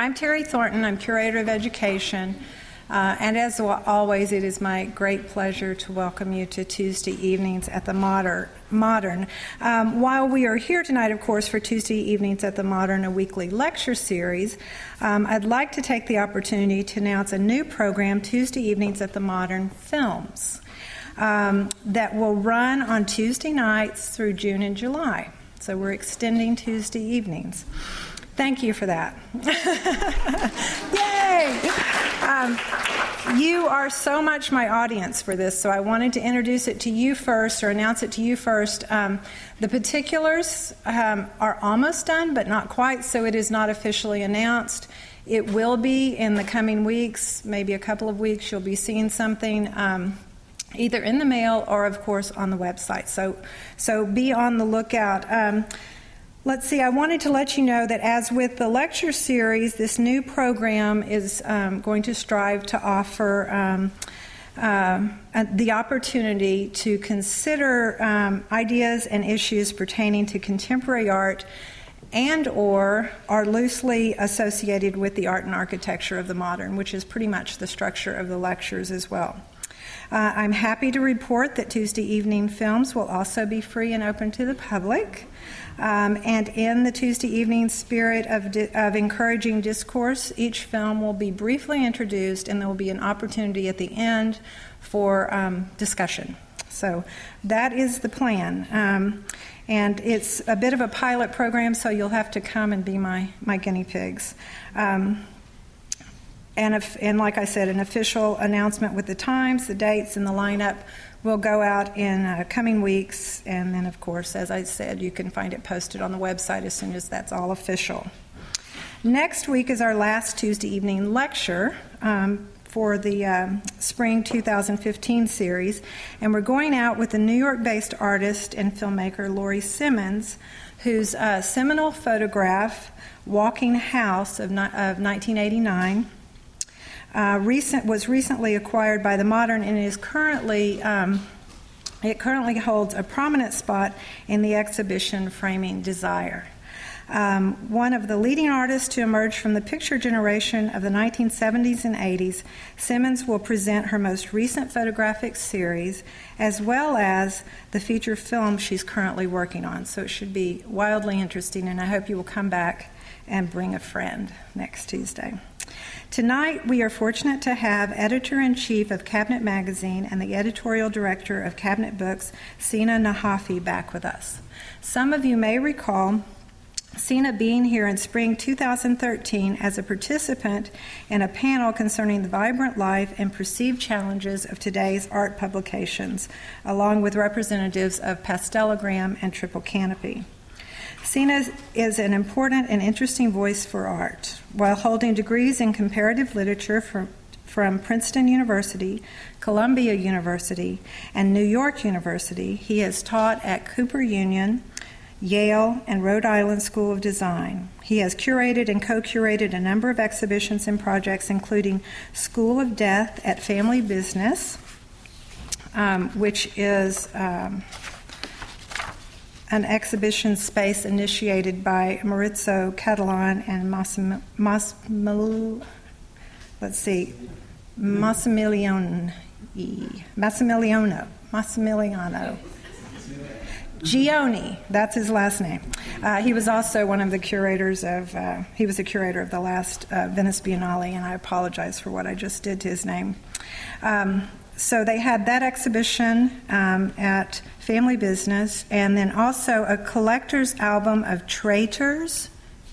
I'm Terry Thornton. I'm Curator of Education. And as always, it is my great pleasure to welcome you to Tuesday evenings at the Modern. While we are here tonight, of course, for Tuesday evenings at the Modern, a weekly lecture series, I'd like to take the opportunity to announce a new program, Tuesday evenings at the Modern Films, that will run on Tuesday nights through June and July. So we're extending Tuesday evenings. Thank you for that. Yay! You are so much my audience for this, so I wanted to introduce it to you first, or announce it to you first. The particulars are almost done, but not quite, so it is not officially announced. It will be in the coming weeks, maybe a couple of weeks. You'll be seeing something either in the mail or, of course, on the website. So be on the lookout. Let's see, I wanted to let you know that as with the lecture series, this new program is going to strive to offer the opportunity to consider ideas and issues pertaining to contemporary art and or are loosely associated with the art and architecture of the modern, which is pretty much the structure of the lectures as well. I'm happy to report that Tuesday evening films will also be free and open to the public. And in the Tuesday evening spirit of encouraging discourse, each film will be briefly introduced, and there will be an opportunity at the end for discussion. So that is the plan. And it's a bit of a pilot program, so you'll have to come and be my guinea pigs. And like I said, an official announcement with the times, the dates, and the lineup will go out in coming weeks. And then, of course, as I said, you can find it posted on the website as soon as that's all official. Next week is our last Tuesday evening lecture for the Spring 2015 series. And we're going out with the New York-based artist and filmmaker Laurie Simmons, whose seminal photograph, Walking House of 1989, was recently acquired by the Modern and is currently holds a prominent spot in the exhibition Framing Desire. One of the leading artists to emerge from the picture generation of the 1970s and 80s, Simmons will present her most recent photographic series as well as the feature film she's currently working on. So it should be wildly interesting, and I hope you will come back and bring a friend next Tuesday. Tonight, we are fortunate to have Editor-in-Chief of Cabinet Magazine and the Editorial Director of Cabinet Books, Sina Nahafi, back with us. Some of you may recall Sina being here in spring 2013 as a participant in a panel concerning the vibrant life and perceived challenges of today's art publications, along with representatives of Pastelogram and Triple Canopy. Sina is an important and interesting voice for art. While holding degrees in comparative literature from Princeton University, Columbia University, and New York University, he has taught at Cooper Union, Yale, and Rhode Island School of Design. He has curated and co-curated a number of exhibitions and projects, including School of Death at Family Business, which is an exhibition space initiated by Maurizio Catalan and Massimiliano Gioni, that's his last name. He was also one of the curators of, he was a curator of the last Venice Biennale, and I apologize for what I just did to his name. So they had that exhibition at Family Business, and then also a collector's album of traders,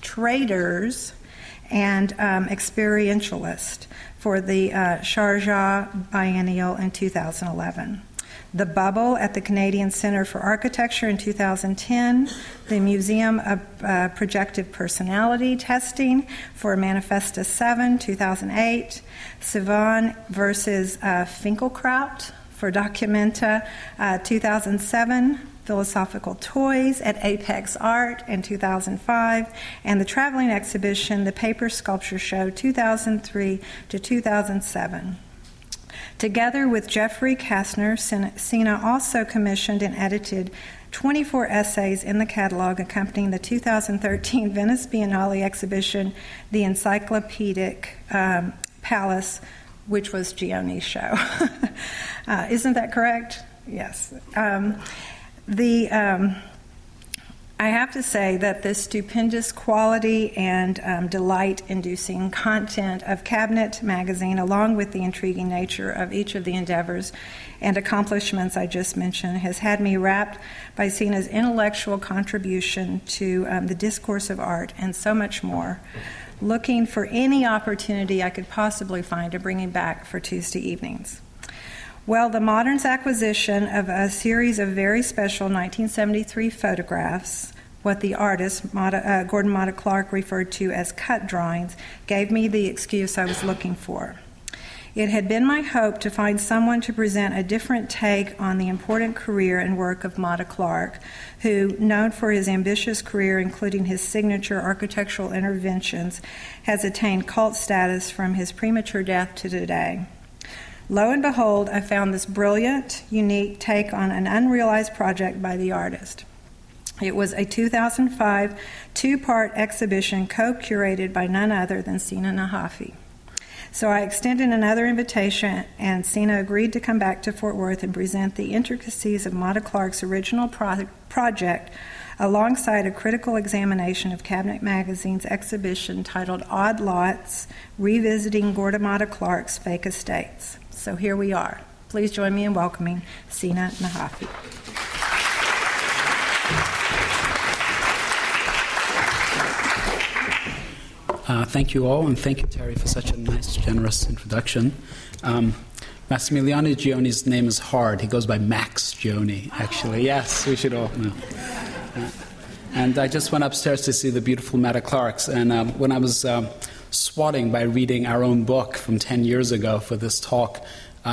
and experientialist for the Sharjah Biennial in 2011. The Bubble at the Canadian Centre for Architecture in 2010, the Museum of Projective Personality Testing for Manifesta 7, 2008, Sivan versus Finkelkraut for Documenta 2007, Philosophical Toys at Apex Art in 2005, and the traveling exhibition, The Paper Sculpture Show 2003 to 2007. Together with Jeffrey Kastner, Sina also commissioned and edited 24 essays in the catalog accompanying the 2013 Venice Biennale exhibition, The Encyclopedic Palace, which was Gioni's show. Isn't that correct? Yes. I have to say that the stupendous quality and delight-inducing content of Cabinet magazine, along with the intriguing nature of each of the endeavors and accomplishments I just mentioned, has had me wrapped by Sina's intellectual contribution to the discourse of art and so much more, looking for any opportunity I could possibly find to bring him back for Tuesday evenings. Well, the Modern's acquisition of a series of very special 1973 photographs, what the artist, Gordon Matta Clark, referred to as cut drawings, gave me the excuse I was looking for. It had been my hope to find someone to present a different take on the important career and work of Matta Clark, who, known for his ambitious career, including his signature architectural interventions, has attained cult status from his premature death to today. Lo and behold, I found this brilliant, unique take on an unrealized project by the artist. It was a 2005 two-part exhibition co-curated by none other than Sina Nahafi. So I extended another invitation, and Sina agreed to come back to Fort Worth and present the intricacies of Matta Clark's original project alongside a critical examination of Cabinet Magazine's exhibition titled Odd Lots, Revisiting Gordon Matta Clark's Fake Estates. So here we are. Please join me in welcoming Sina Nahafi. Thank you all, and thank you, Terry, for such a nice, generous introduction. Massimiliano Gioni's name is hard. He goes by Max Gioni, actually. Yes, we should all know. And I just went upstairs to see the beautiful Matta Clarks, and when I was swatting by reading our own book from 10 years ago for this talk,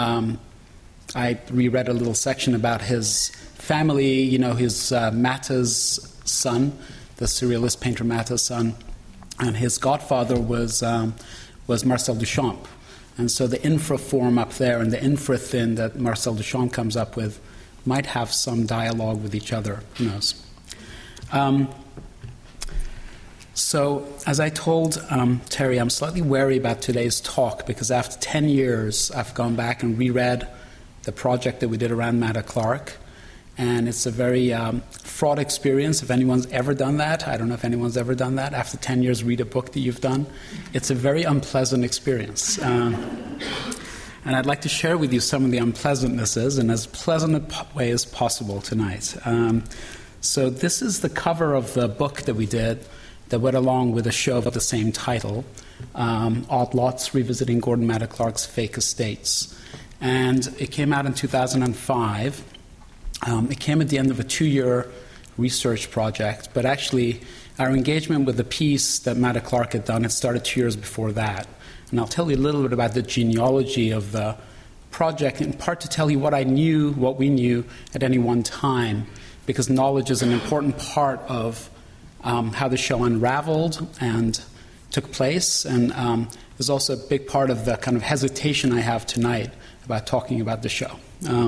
I reread a little section about his family, his Matta's son, the surrealist painter Matta's son, and his godfather was Marcel Duchamp. And so the infra form up there and the infra thin that Marcel Duchamp comes up with might have some dialogue with each other. Who knows? So, as I told Terry, I'm slightly wary about today's talk because after 10 years, I've gone back and reread the project that we did around Matta Clark. And it's a very fraught experience. If anyone's ever done that, I don't know if anyone's ever done that. After 10 years, read a book that you've done. It's a very unpleasant experience. And I'd like to share with you some of the unpleasantnesses in as pleasant a way as possible tonight. So this is the cover of the book that we did that went along with a show of the same title, Odd Lots, Revisiting Gordon Matta Clark's Fake Estates. And it came out in 2005. It came at the end of a 2-year research project, but actually our engagement with the piece that Matta Clark had done had started 2 years before that. And I'll tell you a little bit about the genealogy of the project, in part to tell you what we knew at any one time, because knowledge is an important part of how the show unraveled and took place, and is also a big part of the kind of hesitation I have tonight about talking about the show.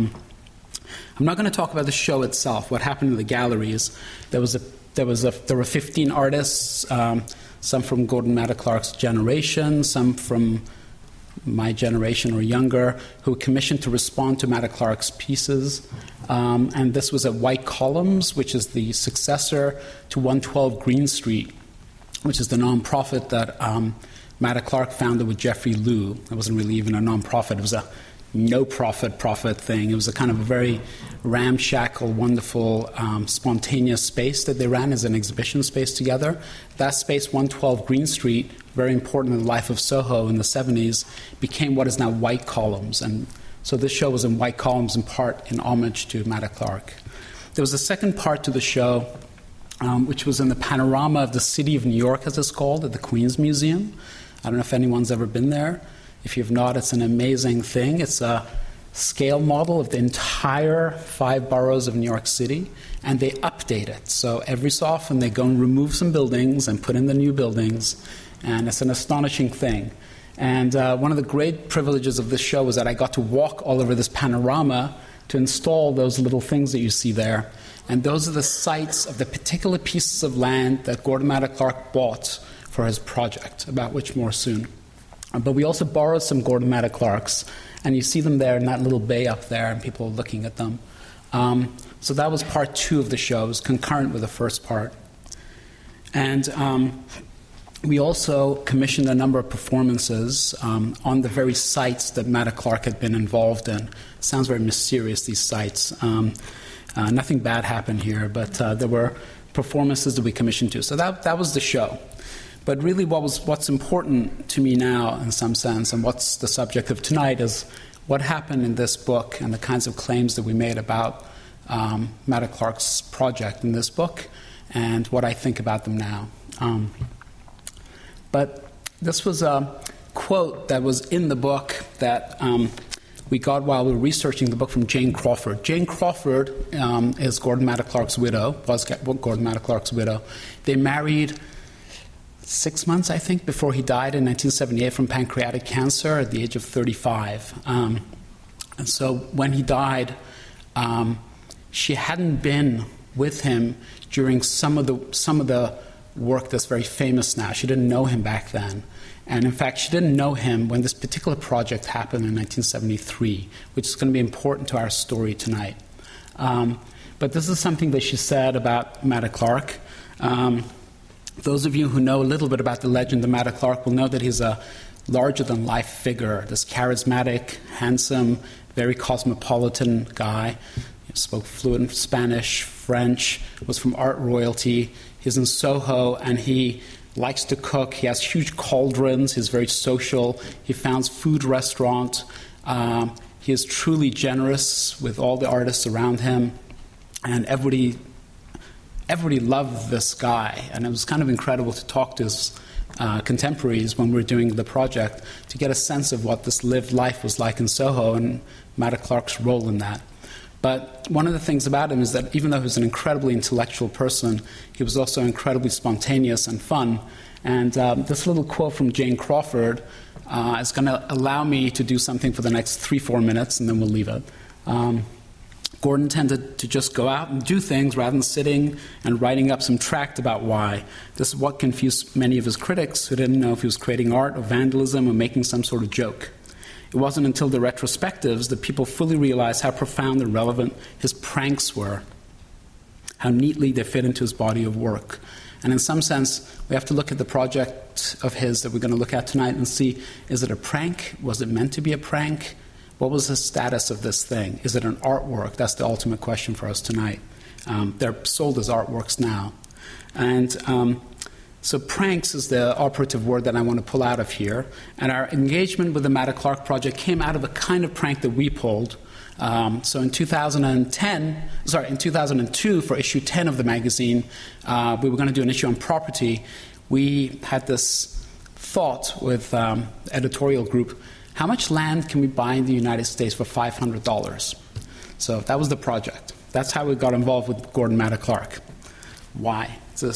I'm not going to talk about the show itself, what happened in the galleries. There were 15 artists, some from Gordon Matta Clark's generation, some from my generation or younger, who were commissioned to respond to Matta Clark's pieces. And this was at White Columns, which is the successor to 112 Green Street, which is the nonprofit that Matta Clark founded with Jeffrey Liu. It wasn't really even a nonprofit. It was a no-profit thing. It was a kind of a very ramshackle, wonderful, spontaneous space that they ran as an exhibition space together. That space, 112 Green Street, very important in the life of Soho in the 70s, became what is now White Columns. And so this show was in White Columns in part in homage to Matta Clark. There was a second part to the show, which was in the panorama of the city of New York, as it's called, at the Queens Museum. I don't know if anyone's ever been there. If you've not, it's an amazing thing. It's a scale model of the entire 5 boroughs of New York City, and they update it. So every so often they go and remove some buildings and put in the new buildings, and it's an astonishing thing. And one of the great privileges of this show was that I got to walk all over this panorama to install those little things that you see there. And those are the sites of the particular pieces of land that Gordon Matta Clark bought for his project, about which more soon. But we also borrowed some Gordon Matta Clarks, and you see them there in that little bay up there, and people are looking at them. So that was part 2 of the show. It was concurrent with the first part. And we also commissioned a number of performances on the very sites that Matta Clark had been involved in. It sounds very mysterious, these sites. Nothing bad happened here, but there were performances that we commissioned too. So that was the show. But really what's important to me now, in some sense, and what's the subject of tonight, is what happened in this book and the kinds of claims that we made about Matta Clark's project in this book and what I think about them now. But this was a quote that was in the book that we got while we were researching the book from Jane Crawford. Jane Crawford is Gordon Matta Clark's widow, was Gordon Matta Clark's widow. They married 6 months, I think, before he died in 1978 from pancreatic cancer at the age of 35. And so when he died, she hadn't been with him during some of the work that's very famous now. She didn't know him back then. And in fact, she didn't know him when this particular project happened in 1973, which is going to be important to our story tonight. But this is something that she said about Matta Clark. Those of you who know a little bit about the legend of Matta Clark will know that he's a larger-than-life figure, this charismatic, handsome, very cosmopolitan guy. He spoke fluent Spanish, French, was from art royalty. He's in Soho, and he likes to cook. He has huge cauldrons. He's very social. He founds food restaurants. He is truly generous with all the artists around him, and everybody loved this guy. And it was kind of incredible to talk to his contemporaries when we were doing the project to get a sense of what this lived life was like in Soho and Matta Clark's role in that. But one of the things about him is that even though he was an incredibly intellectual person, he was also incredibly spontaneous and fun. And this little quote from Jane Crawford is going to allow me to do something for the next 3-4 minutes, and then we'll leave it. Gordon tended to just go out and do things rather than sitting and writing up some tract about why. This is what confused many of his critics who didn't know if he was creating art or vandalism or making some sort of joke. It wasn't until the retrospectives that people fully realized how profound and relevant his pranks were, how neatly they fit into his body of work. And in some sense, we have to look at the project of his that we're going to look at tonight and see, is it a prank? Was it meant to be a prank? What was the status of this thing? Is it an artwork? That's the ultimate question for us tonight. They're sold as artworks now. And so pranks is the operative word that I want to pull out of here. And our engagement with the Matta Clark project came out of a kind of prank that we pulled. So in 2002, for issue 10 of the magazine, we were going to do an issue on property. We had this thought with editorial group, how much land can we buy in the United States for $500? So that was the project. That's how we got involved with Gordon Matta Clark. Why?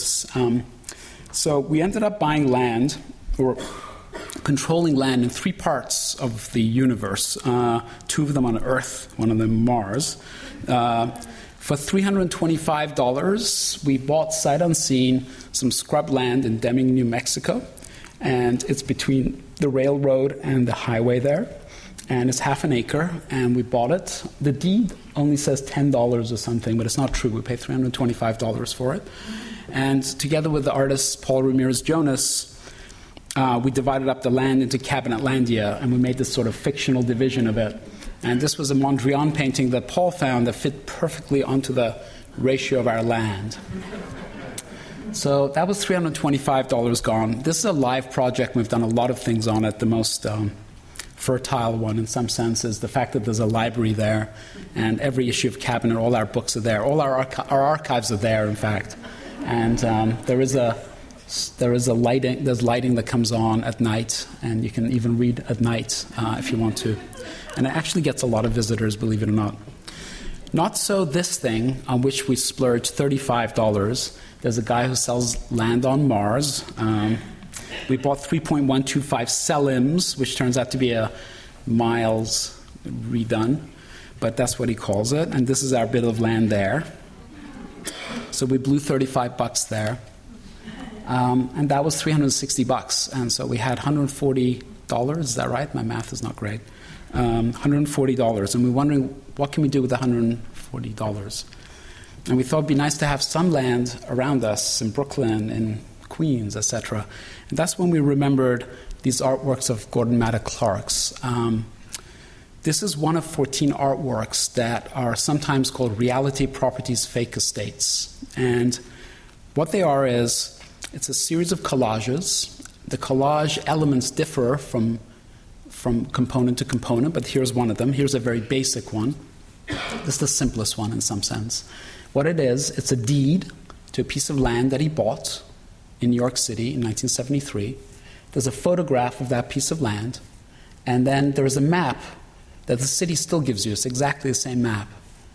So we ended up buying land, or controlling land in 3 parts of the universe, 2 of them on Earth, 1 of them Mars. For $325, we bought sight unseen some scrub land in Deming, New Mexico, and it's between the railroad and the highway there, and it's half an acre, and we bought it. The deed only says $10 or something, but it's not true. We paid $325 for it. And together with the artist Paul Ramirez Jonas, we divided up the land into Cabinetlandia, and we made this sort of fictional division of it. And this was a Mondrian painting that Paul found that fit perfectly onto the ratio of our land. So that was $325 gone. This is a live project. We've done a lot of things on it. The most fertile one, in some sense, is the fact that there's a library there, and every issue of Cabinet, all our books are there. All our archives are there, in fact. And there's lighting that comes on at night, and you can even read at night if you want to. And it actually gets a lot of visitors, believe it or not. Not so this thing, on which we splurged $35. There's a guy who sells land on Mars. We bought 3.125 selims, which turns out to be a miles redone, but that's what he calls it. And this is our bit of land there. So we blew $35 there. And that was $360. And so we had $140. Is that right? My math is not great. $140. And we're wondering, what can we do with the $140? And we thought it'd be nice to have some land around us in Brooklyn, in Queens, etc. And that's when we remembered these artworks of Gordon Matta Clark's. This is one of 14 artworks that are sometimes called reality properties fake estates. And what they are is, it's a series of collages. The collage elements differ from component to component, but here's one of them. Here's a very basic one. This is the simplest one in some sense. What it is, it's a deed to a piece of land that he bought in New York City in 1973. There's a photograph of that piece of land, and then there's a map that the city still gives you. It's exactly the same map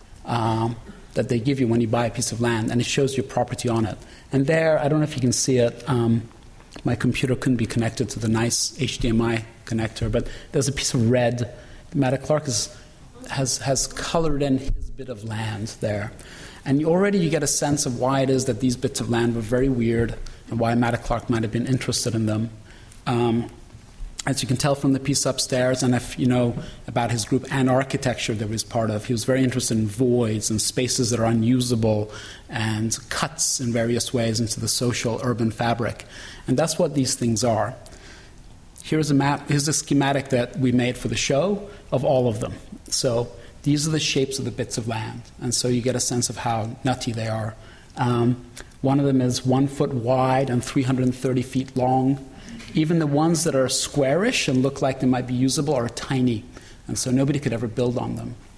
that they give you when you buy a piece of land, and it shows your property on it. And there, I don't know if you can see it, my computer couldn't be connected to the nice HDMI connector, but there's a piece of red. Matta Clark has colored in his bit of land there. And already you get a sense of why it is that these bits of land were very weird and why Matta Clark might have been interested in them. As you can tell from the piece upstairs, and if you know about his group Anarchitecture that he was part of, he was very interested in voids and spaces that are unusable and cuts in various ways into the social urban fabric. And that's what these things are. Here's a map, here's a schematic that we made for the show of all of them. So these are the shapes of the bits of land, and so you get a sense of how nutty they are. One of them is 1 foot wide and 330 feet long. Even the ones that are squarish and look like they might be usable are tiny, and so nobody could ever build on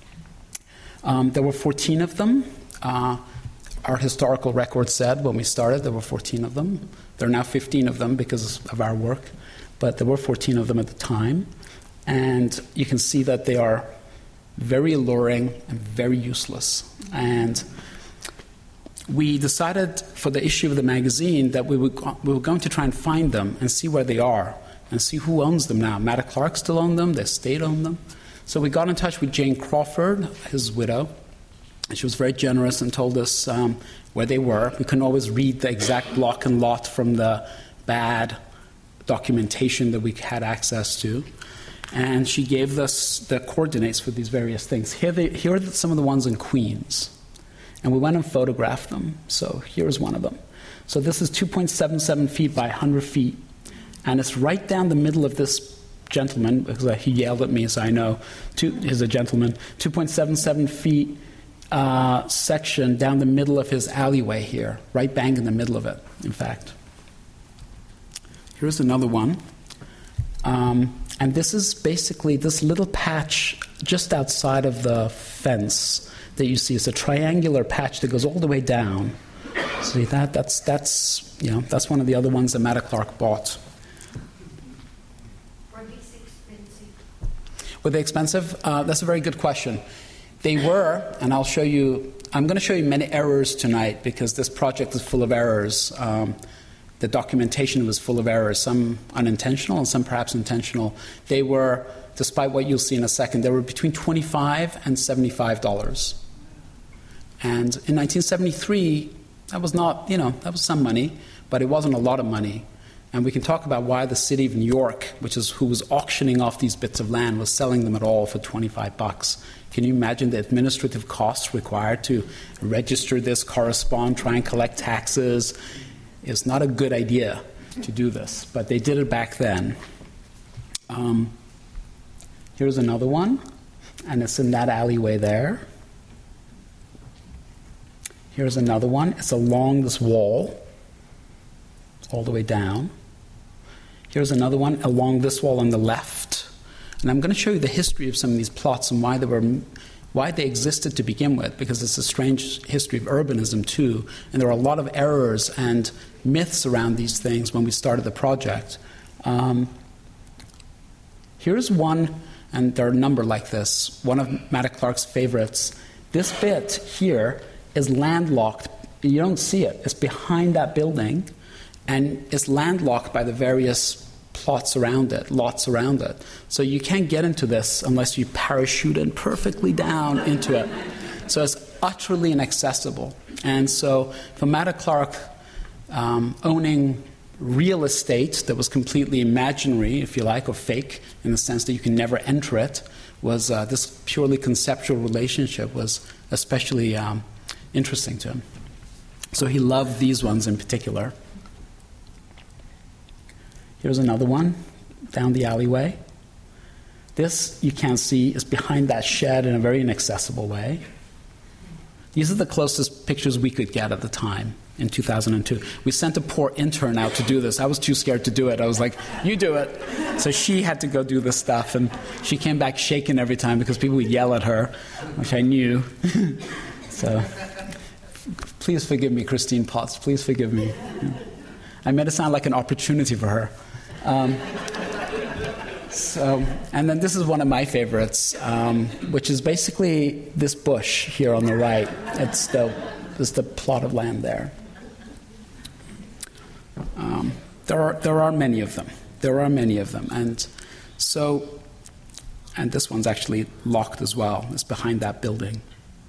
them. There were 14 of them. Our historical record said when we started there were 14 of them. There are now 15 of them because of our work, but there were 14 of them at the time. And you can see that they are very alluring and very useless. And we decided for the issue of the magazine that we were going to try and find them and see where they are and see who owns them now. Matta Clark still owned them, the estate owned them. So we got in touch with Jane Crawford, his widow, and she was very generous and told us where they were. We couldn't always read the exact block and lot from the bad documentation that we had access to. And she gave us the coordinates for these various things. Here are some of the ones in Queens. And we went and photographed them. So here's one of them. So this is 2.77 feet by 100 feet. And it's right down the middle of this gentleman, because he yelled at me, so I know. He's a gentleman. 2.77 feet section down the middle of his alleyway here. Right bang in the middle of it, in fact. Here's another one. And this is basically this little patch just outside of the fence that you see. It's a triangular patch that goes all the way down. See that? That's one of the other ones that Matta Clark bought. Were these expensive? Were they expensive? That's a very good question. They were, and I'll show you. I'm going to show you many errors tonight because this project is full of errors. The documentation was full of errors, some unintentional and some perhaps intentional. They were, despite what you'll see in a second, they were between $25 and $75. And in 1973, that was not, that was some money, but it wasn't a lot of money. And we can talk about why the city of New York, who was auctioning off these bits of land, was selling them at all for $25. Can you imagine the administrative costs required to register this, correspond, try and collect taxes? It's not a good idea to do this, but they did it back then. Here's another one, and it's in that alleyway there. Here's another one. It's along this wall, all the way down. Here's another one along this wall on the left. And I'm going to show you the history of some of these plots and why they existed to begin with, because it's a strange history of urbanism too, and there are a lot of errors and myths around these things when we started the project. Here's one, and there are a number like this, one of Matta Clark's favorites. This bit here is landlocked. You don't see it. It's behind that building, and it's landlocked by the various lots around it. So you can't get into this unless you parachute in perfectly down into it. So it's utterly inaccessible. And so for Matta Clark, owning real estate that was completely imaginary, if you like, or fake, in the sense that you can never enter it, was this purely conceptual relationship was especially interesting to him. So he loved these ones in particular. Here's another one down the alleyway. This, you can't see, is behind that shed in a very inaccessible way. These are the closest pictures we could get at the time in 2002. We sent a poor intern out to do this. I was too scared to do it. I was like, you do it. So she had to go do this stuff, and she came back shaking every time because people would yell at her, which I knew. So please forgive me, Christine Potts. Please forgive me. I made it sound like an opportunity for her. And then this is one of my favorites, which is basically this bush here on the right. It's the plot of land there. There are many of them. And this one's actually locked as well. It's behind that building.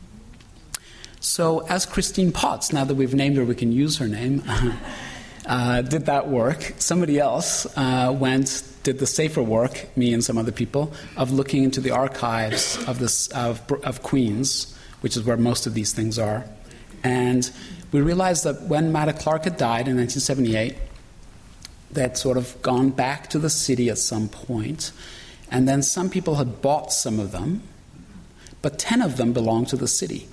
So as Christine Potts, now that we've named her, we can use her name, did that work, somebody else did the safer work, me and some other people, of looking into the archives of Queens, which is where most of these things are. And we realized that when Matta Clark had died in 1978, they had sort of gone back to the city at some point, and then some people had bought some of them, but 10 of them belonged to the city.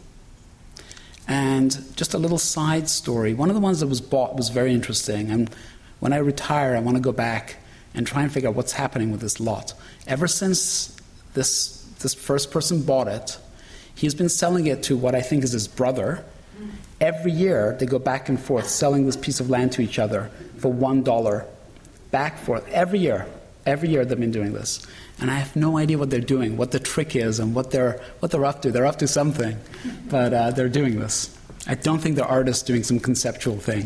And just a little side story, one of the ones that was bought was very interesting, and when I retire, I want to go back and try and figure out what's happening with this lot. Ever since this first person bought it, he's been selling it to what I think is his brother. Every year, they go back and forth selling this piece of land to each other for $1, back and forth, every year. Every year they've been doing this. And I have no idea what they're doing, what the trick is, and what they're up to. They're up to something, but they're doing this. I don't think they're artists doing some conceptual thing.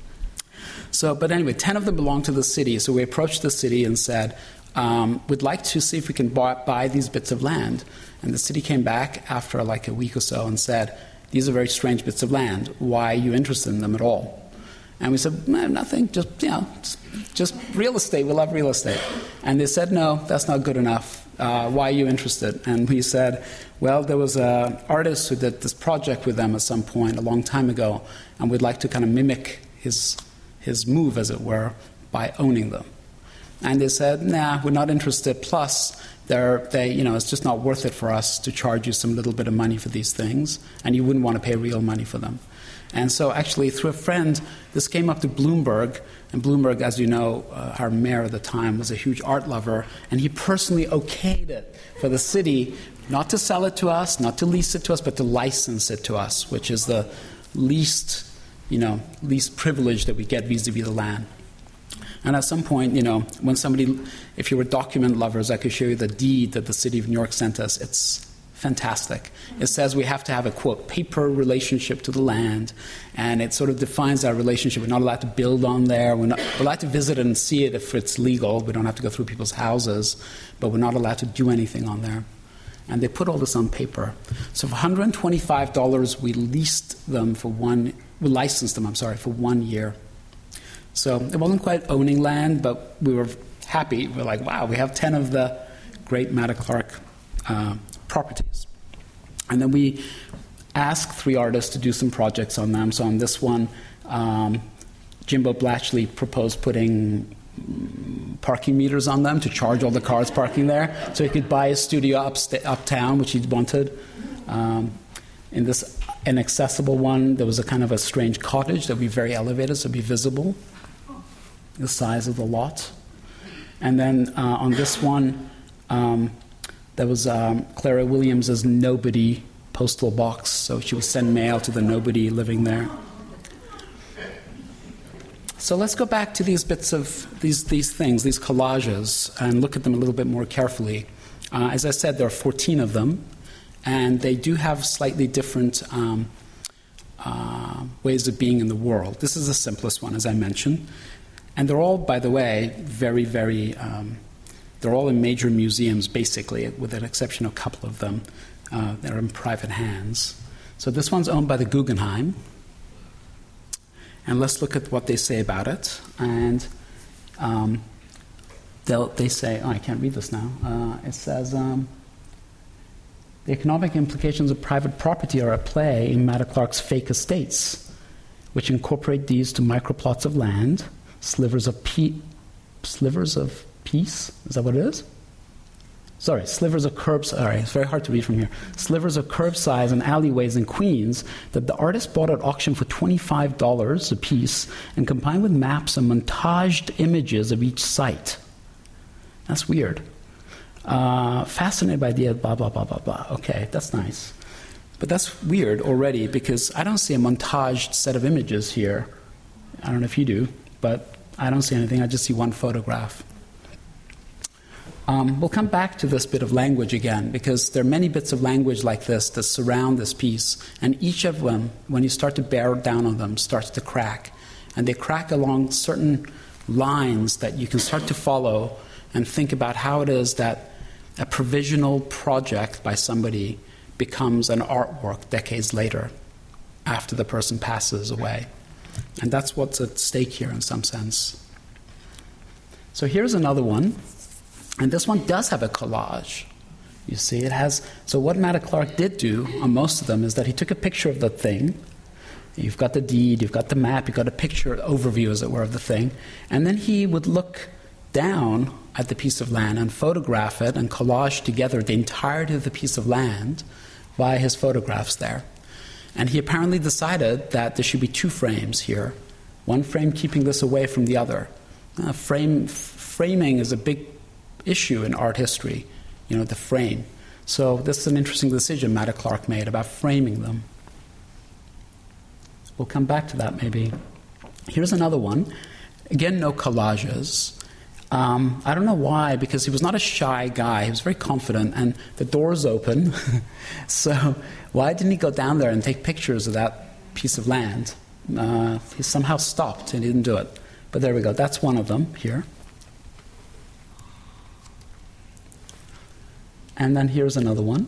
But anyway, 10 of them belong to the city. So we approached the city and said, we'd like to see if we can buy these bits of land. And the city came back after like a week or so and said, these are very strange bits of land. Why are you interested in them at all? And we said, nothing, just real estate. We love real estate. And they said, no, that's not good enough. Why are you interested? And we said, well, there was an artist who did this project with them at some point a long time ago, and we'd like to kind of mimic his move, as it were, by owning them. And they said, nah, we're not interested. Plus, it's just not worth it for us to charge you some little bit of money for these things, and you wouldn't want to pay real money for them. And so actually, through a friend, this came up to Bloomberg, and Bloomberg, as you know, our mayor at the time, was a huge art lover, and he personally okayed it for the city not to sell it to us, not to lease it to us, but to license it to us, which is the least privilege that we get vis-a-vis the land. And at some point, when if you were document lovers, I could show you the deed that the city of New York sent us. It's fantastic. It says we have to have a, quote, paper relationship to the land, and it sort of defines our relationship. We're not allowed to build on there. We're allowed to visit and see it if it's legal. We don't have to go through people's houses, but we're not allowed to do anything on there. And they put all this on paper. So for $125, we licensed them for 1 year. So it wasn't quite owning land, but we were happy. We're like, wow, we have 10 of the great Matta Clark properties. And then we asked 3 artists to do some projects on them. So on this one, Jimbo Blatchley proposed putting parking meters on them to charge all the cars parking there, so he could buy a studio uptown, which he wanted. In this inaccessible one, there was a kind of a strange cottage that would be very elevated, so it would be visible, the size of the lot. And then on this one, there was Clara Williams's Nobody postal box, so she would send mail to the nobody living there. So let's go back to these bits of these things, these collages, and look at them a little bit more carefully. As I said, there are 14 of them, and they do have slightly different ways of being in the world. This is the simplest one, as I mentioned. And they're all, by the way, very, very, they're all in major museums, basically, with an exception of a couple of them. They're in private hands. So this one's owned by the Guggenheim. And let's look at what they say about it. And they say, I can't read this now. It says, the economic implications of private property are at play in Matta Clark's fake estates, which incorporate these to microplots of land, slivers of peace. Is that what it is? Sorry, slivers of curb. Sorry, it's very hard to read from here. Slivers of curb size and alleyways in Queens that the artist bought at auction for $25 a piece and combined with maps and montaged images of each site. That's weird. Fascinated by the idea, blah, blah, blah, blah, blah. Okay, that's nice. But that's weird already because I don't see a montaged set of images here. I don't know if you do, but I don't see anything. I just see one photograph. We'll come back to this bit of language again because there are many bits of language like this that surround this piece, and each of them, when you start to bear down on them, starts to crack. And they crack along certain lines that you can start to follow and think about how it is that a provisional project by somebody becomes an artwork decades later after the person passes away. And that's what's at stake here in some sense. So here's another one. And this one does have a collage. You see, it has... So what Matta Clark did do on most of them is that he took a picture of the thing. You've got the deed, you've got the map, you've got a picture, overview, as it were, of the thing. And then he would look down at the piece of land and photograph it and collage together the entirety of the piece of land by his photographs there. And he apparently decided that there should be two frames here, one frame keeping this away from the other. Framing is a big issue in art history, the frame. So this is an interesting decision Matta Clark made about framing them. We'll come back to that maybe. Here's another one. Again, no collages. I don't know why, because he was not a shy guy. He was very confident, and the door's open. So why didn't he go down there and take pictures of that piece of land? He somehow stopped and he didn't do it. But there we go. That's one of them here. And then here's another one.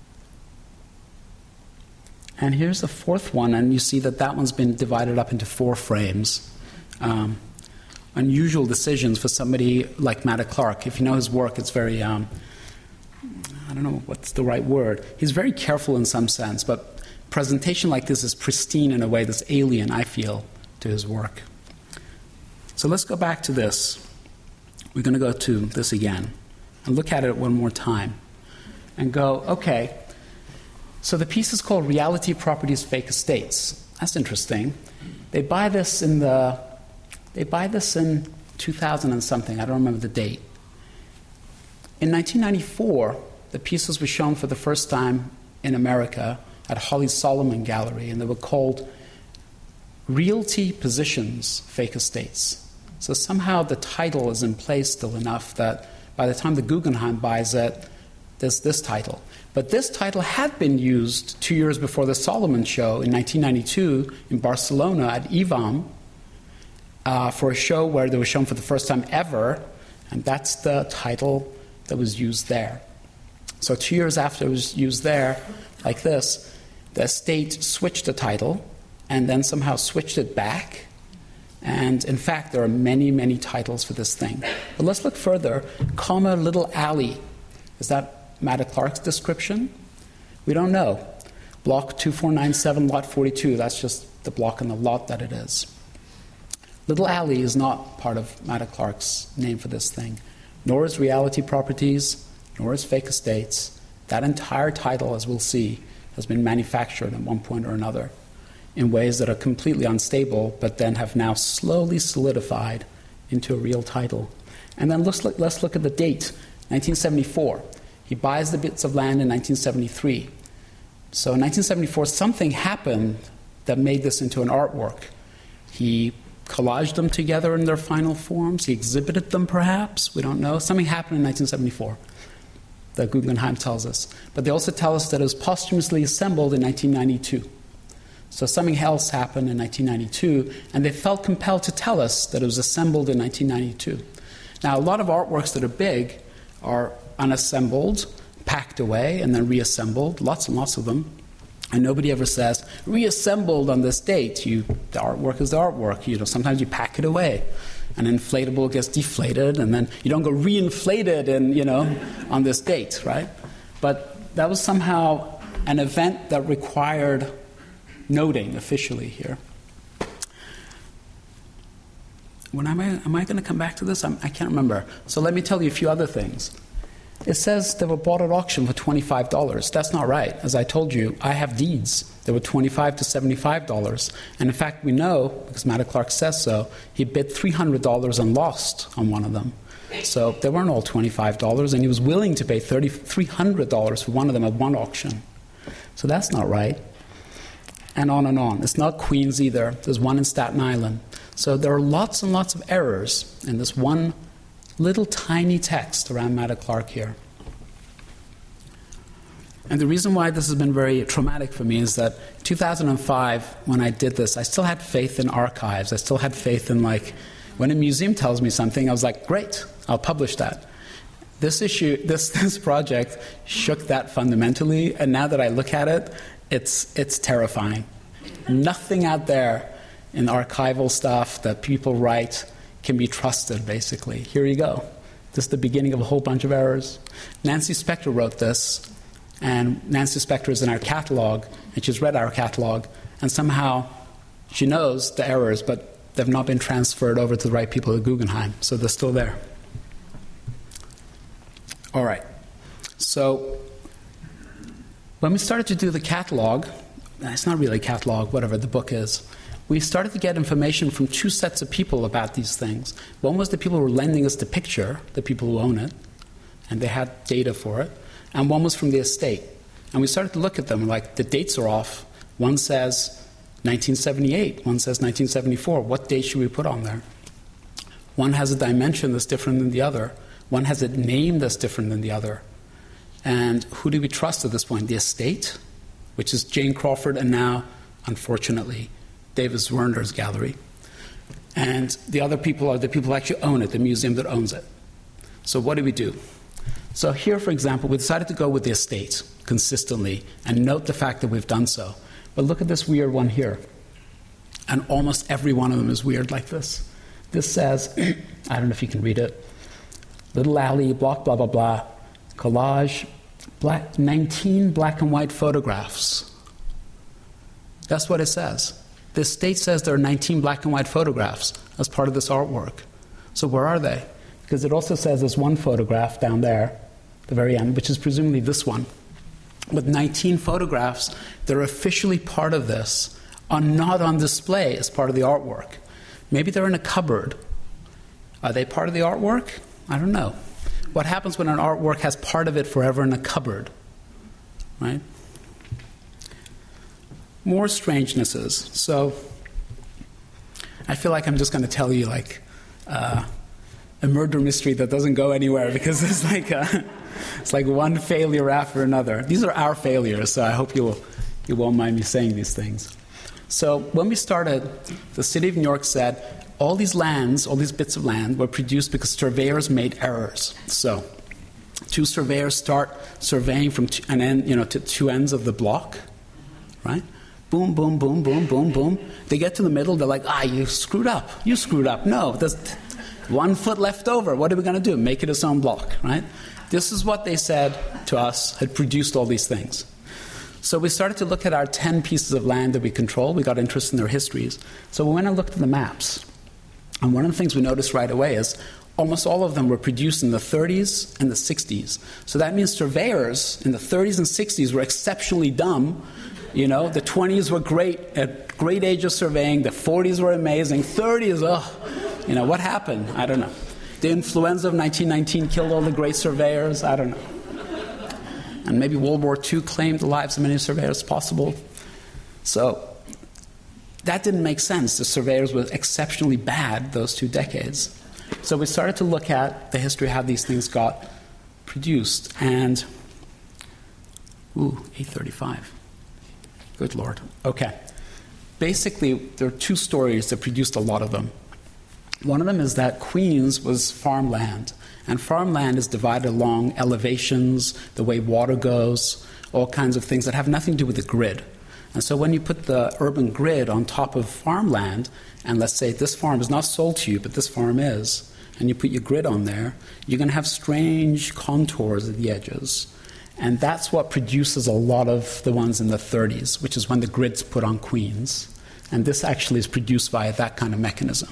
And here's the fourth one, and you see that one's been divided up into 4 frames. Unusual decisions for somebody like Matta Clark. If you know his work, it's very, I don't know what's the right word. He's very careful in some sense, but presentation like this is pristine in a way that's alien, I feel, to his work. So let's go back to this. We're going to go to this again and look at it one more time and go, okay, so the piece is called Reality Properties Fake Estates. That's interesting. They buy this in 2000 and something. I don't remember the date. In 1994, the pieces were shown for the first time in America at Holly Solomon Gallery, and they were called Realty Positions Fake Estates. So somehow the title is in place still enough that by the time the Guggenheim buys it, there's this title. But this title had been used 2 years before the Solomon show in 1992 in Barcelona at IVAM for a show where they were shown for the first time ever, and that's the title that was used there. So 2 years after it was used there, like this, the estate switched the title and then somehow switched it back. And in fact, there are many, many titles for this thing. But let's look further. Comma Little Alley. Is that Matta Clark's description? We don't know. Block 2497, lot 42. That's just the block and the lot that it is. Little Alley is not part of Matta Clark's name for this thing. Nor is Reality Properties, nor is Fake Estates. That entire title, as we'll see, has been manufactured at one point or another in ways that are completely unstable, but then have now slowly solidified into a real title. And then let's look at the date, 1974. He buys the bits of land in 1973. So in 1974, something happened that made this into an artwork. He collaged them together in their final forms. He exhibited them, perhaps. We don't know. Something happened in 1974, that Guggenheim tells us. But they also tell us that it was posthumously assembled in 1992. So something else happened in 1992, and they felt compelled to tell us that it was assembled in 1992. Now, a lot of artworks that are big are unassembled, packed away, and then reassembled, lots and lots of them. And nobody ever says, reassembled on this date. The artwork is the artwork. Sometimes you pack it away. An inflatable gets deflated, and then you don't go reinflated on this date, right? But that was somehow an event that required noting officially here. Am I going to come back to this? I can't remember. So let me tell you a few other things. It says they were bought at auction for $25. That's not right. As I told you, I have deeds. They were $25 to $75. And in fact, we know, because Matta Clark says so, he bid $300 and lost on one of them. So they weren't all $25, and he was willing to pay $300 for one of them at one auction. So that's not right. And on and on. It's not Queens either. There's one in Staten Island. So there are lots and lots of errors in this one little tiny text around Matta Clark here. And the reason why this has been very traumatic for me is that 2005, when I did this, I still had faith in archives. I still had faith in, when a museum tells me something, I was like, great, I'll publish that. This issue, this project shook that fundamentally, and now that I look at it, it's terrifying. Nothing out there in archival stuff that people write can be trusted, basically. Here you go. This is the beginning of a whole bunch of errors. Nancy Spector wrote this, and Nancy Spector is in our catalog, and she's read our catalog, and somehow she knows the errors, but they've not been transferred over to the right people at Guggenheim, so they're still there. All right. So when we started to do the catalog, it's not really a catalog, whatever the book is, we started to get information from two sets of people about these things. One was the people who were lending us the picture, the people who own it, and they had data for it. And one was from the estate. And we started to look at them, the dates are off. One says 1978, one says 1974. What date should we put on there? One has a dimension that's different than the other. One has a name that's different than the other. And who do we trust at this point? The estate, which is Jane Crawford, and now, unfortunately, Davis Werner's gallery. And the other people are the people who actually own it, the museum that owns it. So what do we do? So here, for example, we decided to go with the estate consistently and note the fact that we've done so. But look at this weird one here. And almost every one of them is weird like this. This says, I don't know if you can read it, Little Alley, block, blah, blah, blah, collage, 19 black and white photographs. That's what it says. The estate says there are 19 black and white photographs as part of this artwork. So where are they? Because it also says there's one photograph down there, the very end, which is presumably this one. But 19 photographs that are officially part of this are not on display as part of the artwork. Maybe they're in a cupboard. Are they part of the artwork? I don't know. What happens when an artwork has part of it forever in a cupboard? Right? More strangenesses. So I feel like I'm just going to tell you a murder mystery that doesn't go anywhere, because it's like one failure after another. These are our failures, so I hope you won't mind me saying these things. So when we started, the city of New York said all these bits of land were produced because surveyors made errors. So two surveyors start surveying from to two ends of the block, right? Boom, boom, boom, boom, boom, boom. They get to the middle, they're like, you screwed up. You screwed up. No, there's 1 foot left over. What are we going to do? Make it its own block, right? This is what they said to us had produced all these things. So we started to look at our 10 pieces of land that we control. We got interested in their histories. So we went and looked at the maps. And one of the things we noticed right away is almost all of them were produced in the 30s and the 60s. So that means surveyors in the 30s and 60s were exceptionally dumb. The 20s were great, at great age of surveying. The 40s were amazing. 30s, what happened? I don't know. The influenza of 1919 killed all the great surveyors. I don't know. And maybe World War II claimed the lives of many surveyors possible. So that didn't make sense. The surveyors were exceptionally bad those 2 decades. So we started to look at the history of how these things got produced. And, 8:35. Good Lord. Okay. basically, there are two stories that produced a lot of them. One of them is that Queens was farmland, and farmland is divided along elevations, the way water goes, all kinds of things that have nothing to do with the grid. And so when you put the urban grid on top of farmland, and let's say this farm is not sold to you, but this farm is, and you put your grid on there, you're going to have strange contours at the edges. And that's what produces a lot of the ones in the 30s, which is when the grid's put on Queens. And this actually is produced via that kind of mechanism.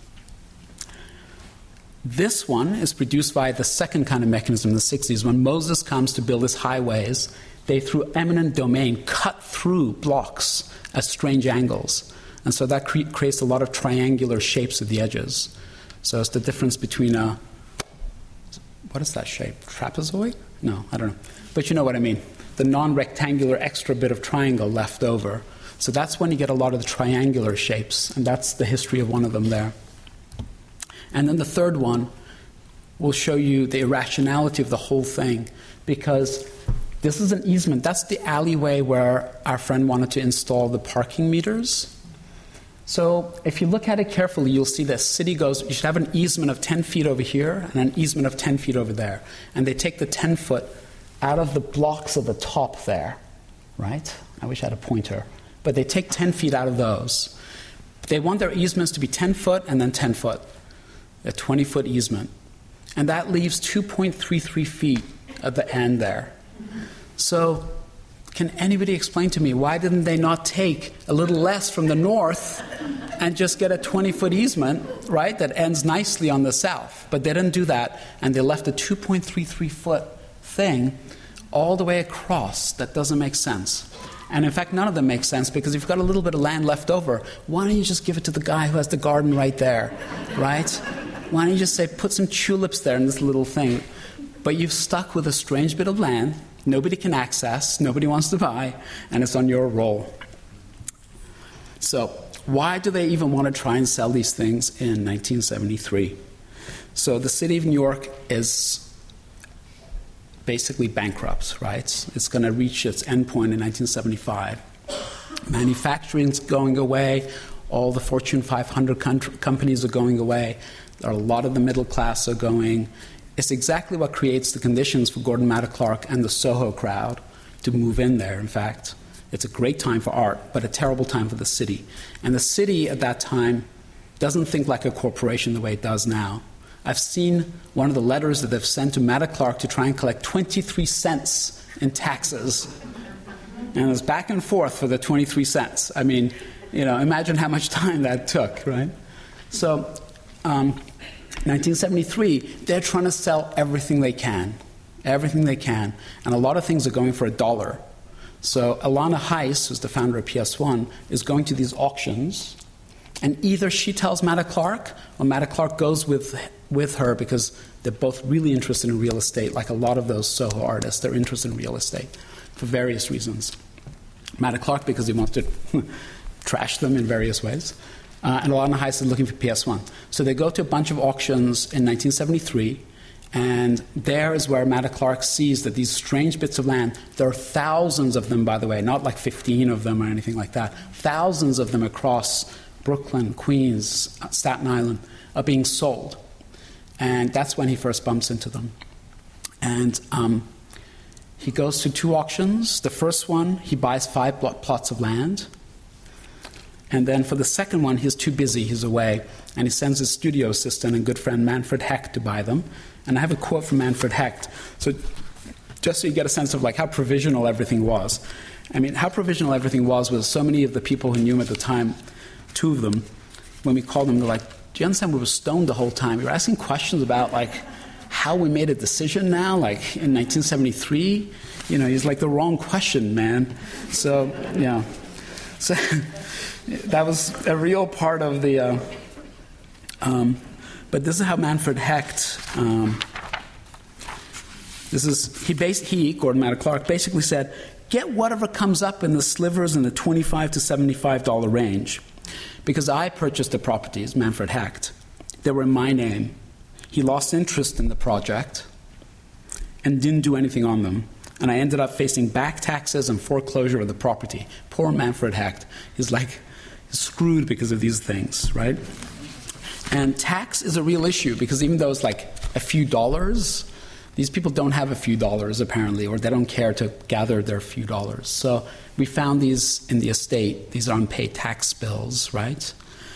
This one is produced via the second kind of mechanism in the 60s. When Moses comes to build his highways, they, through eminent domain, cut through blocks at strange angles. And so that creates a lot of triangular shapes at the edges. So it's the difference between a... What is that shape? Trapezoid? No, I don't know. But you know what I mean. The non-rectangular extra bit of triangle left over. So that's when you get a lot of the triangular shapes. And that's the history of one of them there. And then the third one will show you the irrationality of the whole thing, because this is an easement. That's the alleyway where our friend wanted to install the parking meters. So if you look at it carefully, you'll see the city goes, you should have an easement of 10 feet over here and an easement of 10 feet over there. And they take the 10 foot out of the blocks of the top there, right? I wish I had a pointer. But they take 10 feet out of those. They want their easements to be 10 foot and then 10 foot. A 20-foot easement. And that leaves 2.33 feet at the end there. So can anybody explain to me why didn't they not take a little less from the north and just get a 20-foot easement, right, that ends nicely on the south? But they didn't do that, and they left a 2.33-foot thing all the way across. That doesn't make sense. And in fact, none of them make sense, because if you've got a little bit of land left over, why don't you just give it to the guy who has the garden right there, right? Why don't you just say, put some tulips there in this little thing? But you've stuck with a strange bit of land nobody can access, nobody wants to buy, and it's on your roll. So why do they even want to try and sell these things in 1973? So the city of New York is basically bankrupt, right? It's going to reach its endpoint in 1975. Manufacturing's going away. All the Fortune 500 companies are going away. A lot of the middle class are going. It's exactly what creates the conditions for Gordon Matta Clark and the Soho crowd to move in there, in fact. It's a great time for art, but a terrible time for the city. And the city at that time doesn't think like a corporation the way it does now. I've seen one of the letters that they've sent to Matta Clark to try and collect 23 cents in taxes. And it's back and forth for the 23 cents. I mean, imagine how much time that took, right? So, 1973, they're trying to sell everything they can. Everything they can. And a lot of things are going for $1. So Alana Heiss, who's the founder of PS1, is going to these auctions, and either she tells Matta Clark, or Matta Clark goes with her, because they're both really interested in real estate, like a lot of those Soho artists. They're interested in real estate for various reasons. Matta Clark, because he wants to trash them in various ways. And Alana Heiss is looking for PS1. So they go to a bunch of auctions in 1973, and there is where Matta Clark sees that these strange bits of land, there are thousands of them, by the way, not like 15 of them or anything like that, thousands of them across Brooklyn, Queens, Staten Island, are being sold. And that's when he first bumps into them. And he goes to 2 auctions. The first one, he buys 5 plots of land. And then for the second one, he's too busy, he's away, and he sends his studio assistant and good friend Manfred Hecht to buy them. And I have a quote from Manfred Hecht, so just so you get a sense of how provisional everything was. I mean, how provisional everything was so many of the people who knew him at the time, 2 of them, when we called them, they're like, do you understand we were stoned the whole time? We were asking questions about, how we made a decision now, in 1973. He's like, the wrong question, man. So, yeah. So... that was a real part of the... but this is how Manfred Hecht... Gordon Matta Clark, basically said, get whatever comes up in the slivers in the $25 to $75 range. Because I purchased the properties, Manfred Hecht. They were in my name. He lost interest in the project and didn't do anything on them. And I ended up facing back taxes and foreclosure of the property. Poor Manfred Hecht. He's like... screwed because of these things, right? And tax is a real issue because even though it's like a few dollars, these people don't have a few dollars apparently, or they don't care to gather their few dollars. So we found these in the estate, these unpaid tax bills, right?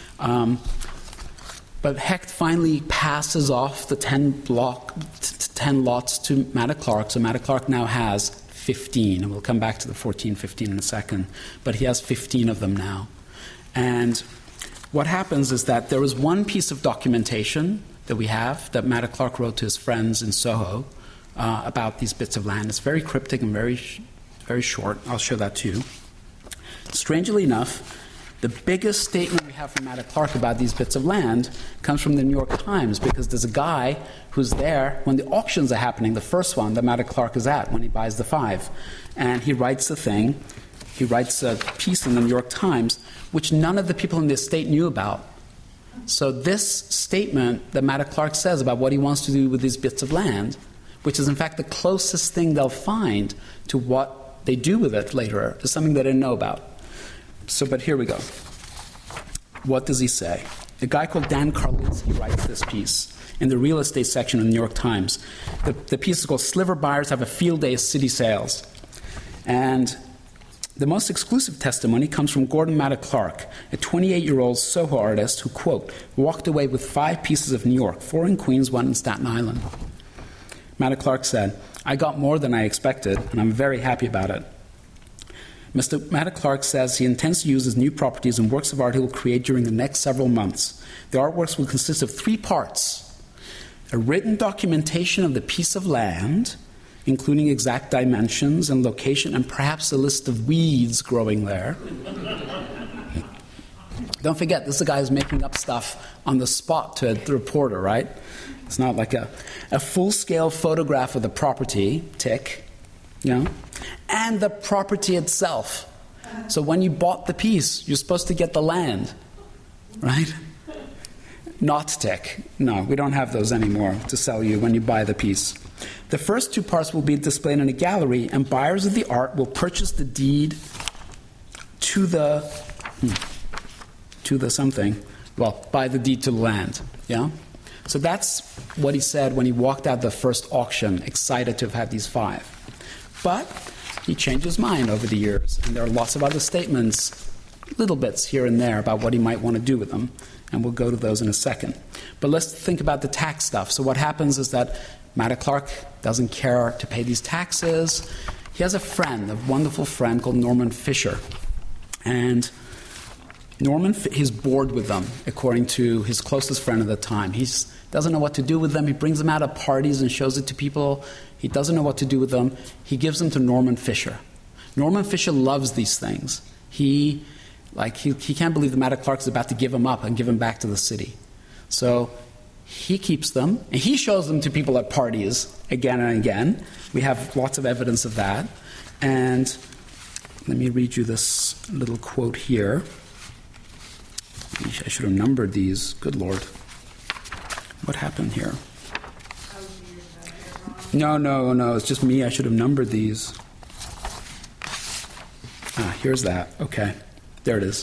But Hecht finally passes off the 10 lots to Matta Clark. So Matta Clark now has 15, and we'll come back to the 14, 15 in a second. But he has 15 of them now. And what happens is that there was one piece of documentation that we have that Matta Clark wrote to his friends in Soho about these bits of land. It's very cryptic and very short. I'll show that to you. Strangely enough, the biggest statement we have from Matta Clark about these bits of land comes from the New York Times, because there's a guy who's there when the auctions are happening, the first one that Matta Clark is at when he buys the 5. And he writes the thing. He writes a piece in the New York Times, which none of the people in the estate knew about. So this statement that Matta Clark says about what he wants to do with these bits of land, which is in fact the closest thing they'll find to what they do with it later, is something they didn't know about. So, but here we go. What does he say? A guy called Dan Karlinski writes this piece in the real estate section of the New York Times. The piece is called "Sliver Buyers Have a Field Day at City Sales." And the most exclusive testimony comes from Gordon Matta Clark, a 28-year-old Soho artist who, quote, walked away with 5 pieces of New York, 4 in Queens, 1 in Staten Island. Matta Clark said, "I got more than I expected, and I'm very happy about it." Mr. Matta Clark says he intends to use his new properties and works of art he will create during the next several months. The artworks will consist of 3 parts: a written documentation of the piece of land, including exact dimensions and location, and perhaps a list of weeds growing there. Don't forget, this is a guy who's making up stuff on the spot to the reporter, right? It's not like a full-scale photograph of the property, tick, and the property itself. So when you bought the piece, you're supposed to get the land, right? Not tick. No, we don't have those anymore to sell you when you buy the piece. The first 2 parts will be displayed in a gallery, and buyers of the art will purchase the deed to the something. Well, buy the deed to the land. Yeah? So that's what he said when he walked out the first auction, excited to have had these 5. But he changed his mind over the years, and there are lots of other statements, little bits here and there, about what he might want to do with them. And we'll go to those in a second. But let's think about the tax stuff. So what happens is that Matta Clark doesn't care to pay these taxes. He has a friend, a wonderful friend called Norman Fisher. And he's bored with them, according to his closest friend at the time. He doesn't know what to do with them. He brings them out at parties and shows it to people. He doesn't know what to do with them. He gives them to Norman Fisher. Norman Fisher loves these things. He can't believe that Matta Clark is about to give them up and give them back to the city. So he keeps them, and he shows them to people at parties again and again. We have lots of evidence of that. And let me read you this little quote here. I should have numbered these. Good Lord. What happened here? No. It's just me. I should have numbered these. Here's that. Okay. There it is.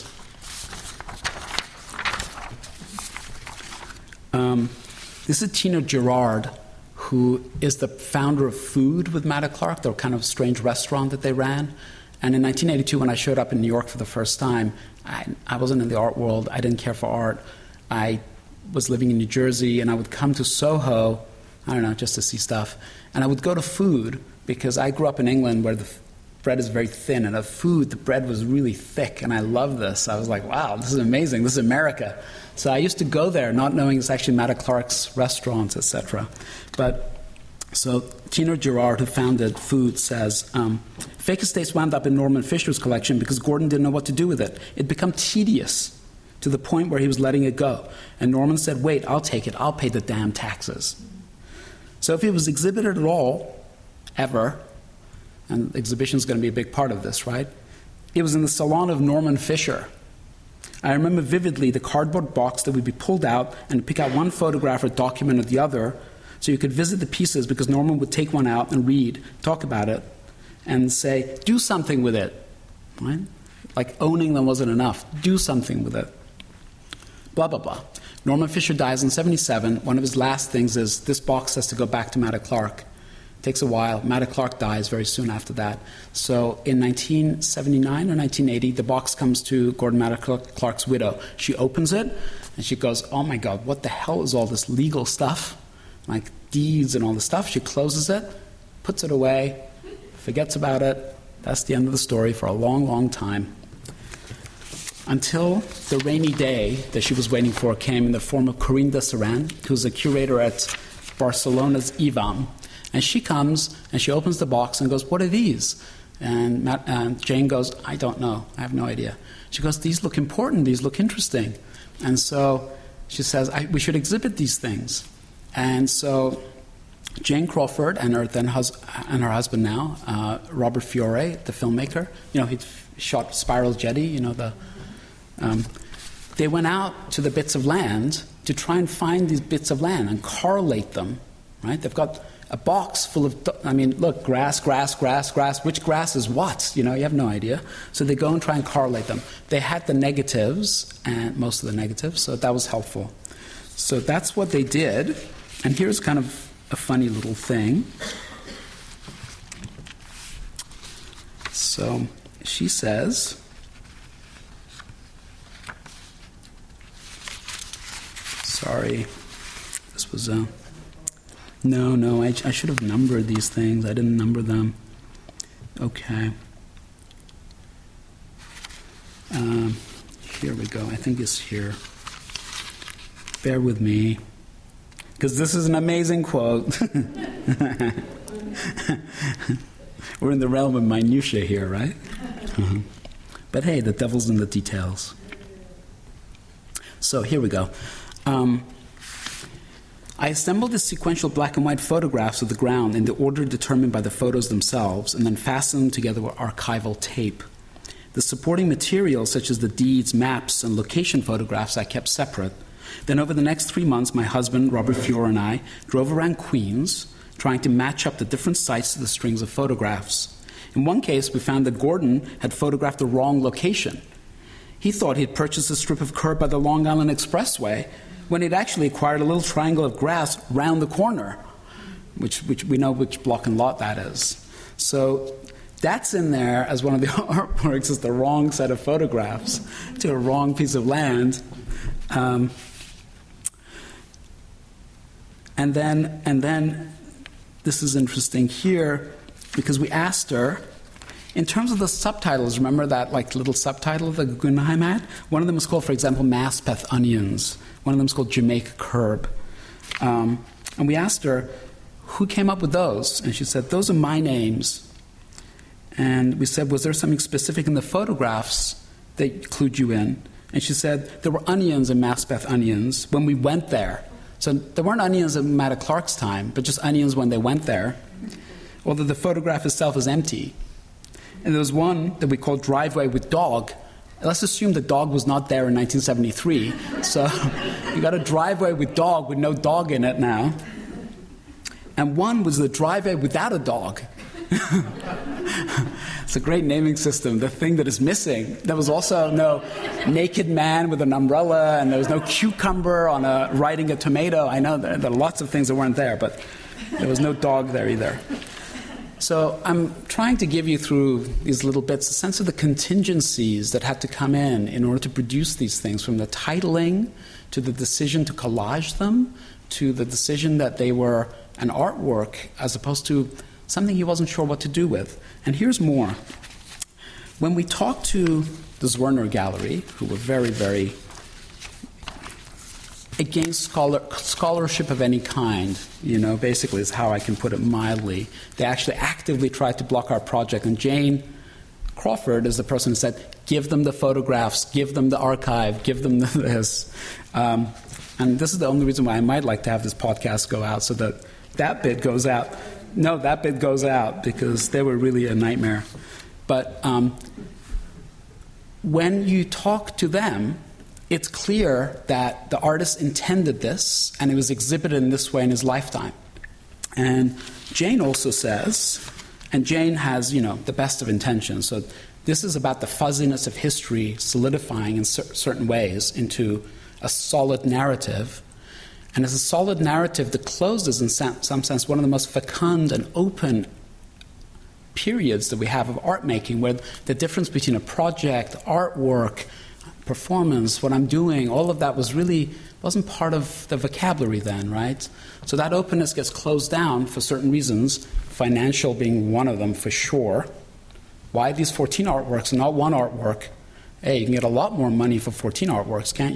This is Tina Gerard, who is the founder of Food with Matta Clark, the kind of strange restaurant that they ran. And in 1982, when I showed up in New York for the first time, I wasn't in the art world. I didn't care for art. I was living in New Jersey, and I would come to Soho, just to see stuff. And I would go to Food, because I grew up in England where the bread is very thin, and the bread was really thick, and I loved this. I was like, wow, this is amazing. This is America. So I used to go there, not knowing it's actually Matta Clark's restaurants, etc. So Tina Gerard, who founded Food, says, fake estates wound up in Norman Fisher's collection because Gordon didn't know what to do with it. It became tedious to the point where he was letting it go. And Norman said, wait, I'll take it. I'll pay the damn taxes. So if it was exhibited at all, ever, and exhibition is going to be a big part of this, right? It was in the salon of Norman Fisher. I remember vividly the cardboard box that would be pulled out and pick out one photograph or document or the other so you could visit the pieces, because Norman would take one out and read, talk about it, and say, do something with it. Right? Like owning them wasn't enough. Do something with it. Blah, blah, blah. Norman Fisher dies in 1977. One of his last things is this box has to go back to Matta Clark. It takes a while. Matta Clark dies very soon after that. So in 1979 or 1980, the box comes to Gordon Matta Clark's widow. She opens it, and she goes, oh my God, what the hell is all this legal stuff? Like deeds and all this stuff. She closes it, puts it away, forgets about it. That's the end of the story for a long, long time. Until the rainy day that she was waiting for came in the form of Corinne de Saran, who's a curator at Barcelona's IVAM. And she comes and she opens the box and goes, what are these? And Jane goes, I don't know. I have no idea. She goes, these look important. These look interesting. And so she says, we should exhibit these things. And so Jane Crawford and her husband now, Robert Fiore, the filmmaker, he shot Spiral Jetty, they went out to the bits of land to try and find these bits of land and correlate them, right? They've got a box full of, look, grass, which grass is what? You have no idea. So they go and try and correlate them. They had the negatives, and most of the negatives, so that was helpful. So that's what they did, and here's kind of a funny little thing. So she says, sorry, this was no, I should have numbered these things. I didn't number them. Okay. Here we go. I think it's here. Bear with me, because this is an amazing quote. We're in the realm of minutiae here, right? Uh-huh. But hey, the devil's in the details. So here we go. I assembled the sequential black and white photographs of the ground in the order determined by the photos themselves, and then fastened them together with archival tape. The supporting materials, such as the deeds, maps, and location photographs, I kept separate. Then over the next 3 months, my husband, Robert Fiore, and I drove around Queens, trying to match up the different sites to the strings of photographs. In one case, we found that Gordon had photographed the wrong location. He thought he'd purchased a strip of curb by the Long Island Expressway, when he'd actually acquired a little triangle of grass round the corner, which we know which block and lot that is. So that's in there as one of the artworks, is the wrong set of photographs to a wrong piece of land. And then this is interesting here, because we asked her, in terms of the subtitles, remember that little subtitle the Guggenheim had? One of them was called, for example, Maspeth Onions. One of them was called Jamaica Curb. And we asked her, who came up with those? And she said, those are my names. And we said, was there something specific in the photographs that clued you in? And she said, there were onions in Maspeth Onions when we went there. So there weren't onions at Matta Clark's time, but just onions when they went there. Although the photograph itself is empty. And there was one that we called Driveway with Dog. Let's assume the dog was not there in 1973. So you got a driveway with dog with no dog in it now. And one was the driveway without a dog. It's a great naming system. The thing that is missing. There was also no naked man with an umbrella, and there was no cucumber riding a tomato. I know there are lots of things that weren't there, but there was no dog there either. So I'm trying to give you through these little bits a sense of the contingencies that had to come in order to produce these things, from the titling to the decision to collage them to the decision that they were an artwork as opposed to something he wasn't sure what to do with. And here's more. When we talked to the Zwirner Gallery, who were very, very against scholarship of any kind, basically is how I can put it mildly. They actually actively tried to block our project. And Jane Crawford is the person who said, give them the photographs, give them the archive, give them this. And this is the only reason why I might like to have this podcast go out, so that bit goes out. No, that bit goes out, because they were really a nightmare. But when you talk to them, it's clear that the artist intended this, and it was exhibited in this way in his lifetime. And Jane also says, and Jane has, the best of intentions, so This is about the fuzziness of history solidifying in certain ways into a solid narrative. And as a solid narrative that closes, in some sense, one of the most fecund and open periods that we have of art making, where the difference between a project, artwork, performance, what I'm doing, all of that wasn't part of the vocabulary then, right? So that openness gets closed down for certain reasons, financial being one of them for sure. Why these 14 artworks and not one artwork? Hey, you can get a lot more money for 14 artworks, can't you?